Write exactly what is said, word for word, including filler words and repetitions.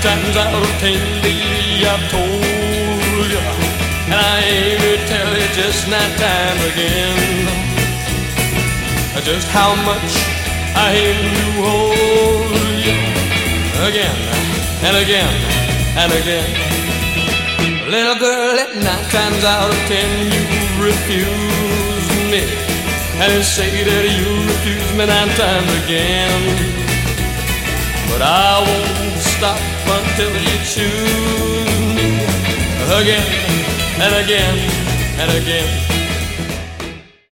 times out of ten, baby, I've told you, and I aim to tell you just nine times again, just how much I aim to hold you again and again and again. Little girl, at nine times out of ten you refuse me, and you say that you refuse me nine times again, but I won't stop until you choose me again and again and again.